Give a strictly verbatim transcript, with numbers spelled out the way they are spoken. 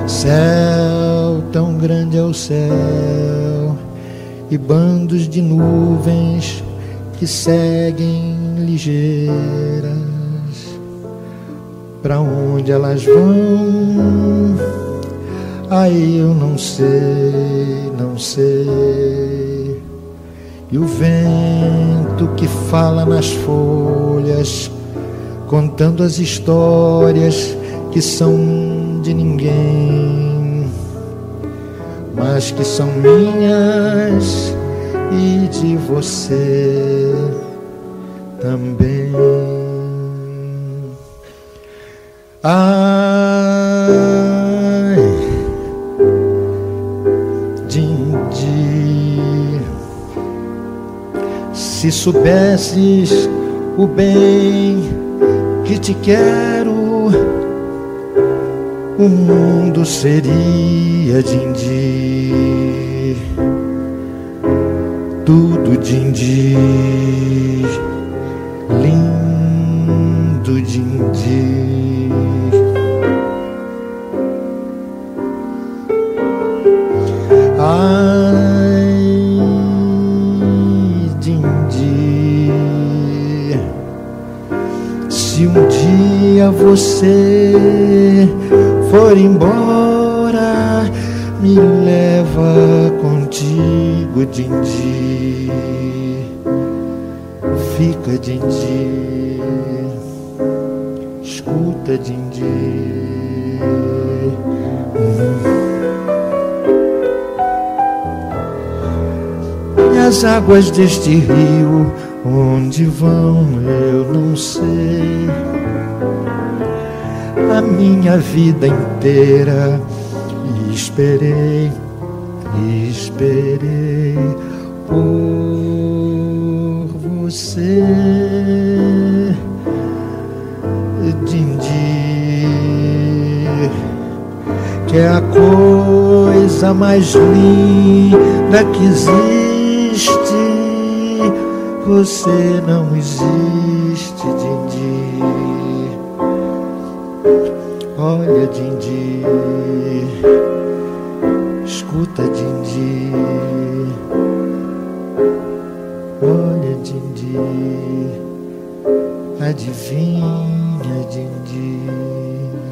Céu, tão grande é o céu, e bandos de nuvens que seguem ligeiras. Pra onde elas vão? Aí eu não sei, não sei. E o vento que fala nas folhas, contando as histórias que são de ninguém, mas que são minhas e de você também. Ai, Dindi, se soubesses o bem que te quero, o mundo seria Dindi, tudo Dindi, lindo Dindi. Ai, Dindi, se um dia você for embora, me leva contigo, Dindi. Fica, Dindi, escuta, Dindi. Hum. E as águas deste rio, onde vão eu não sei. A minha vida inteira esperei, esperei por você, Dindi, que é a coisa mais linda que existe. Você não existe, Dindi. Olha, Dindi, escuta, Dindi. Olha, Dindi, adivinha, Dindi.